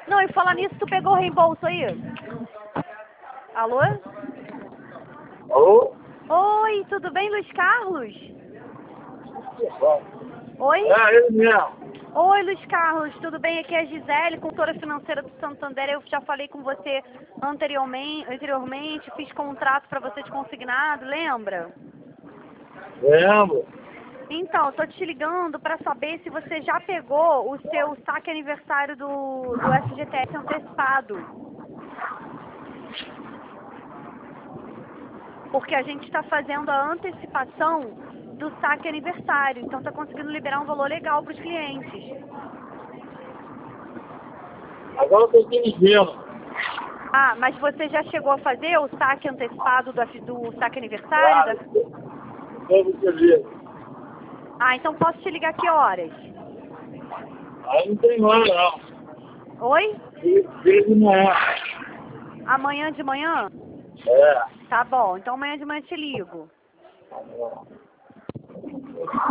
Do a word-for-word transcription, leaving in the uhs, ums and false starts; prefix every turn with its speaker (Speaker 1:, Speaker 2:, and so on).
Speaker 1: Não, e falar nisso, tu pegou o reembolso aí? Alô?
Speaker 2: Alô?
Speaker 1: Oi, tudo bem, Luiz Carlos? Oi?
Speaker 2: É, ele mesmo.
Speaker 1: Oi, Luiz Carlos, tudo bem? Aqui é a Gisele, consultora financeira do Santander. Eu já falei com você anteriormente, anteriormente fiz contrato para você de consignado, lembra?
Speaker 2: Lembro.
Speaker 1: Então, eu tô te ligando para saber se você já pegou o seu saque aniversário do, do F G T S antecipado. Porque a gente está fazendo a antecipação do saque aniversário, então está conseguindo liberar um valor legal para os clientes.
Speaker 2: Agora eu tô entendendo.
Speaker 1: Ah, mas você já chegou a fazer o saque antecipado do, do saque aniversário?
Speaker 2: Claro.
Speaker 1: Da...
Speaker 2: Devo te ver.
Speaker 1: Ah, então posso te ligar que horas?
Speaker 2: Aí não tem hora, não.
Speaker 1: Oi?
Speaker 2: Desde de manhã.
Speaker 1: Amanhã de manhã?
Speaker 2: É.
Speaker 1: Tá bom, então amanhã de manhã eu te ligo.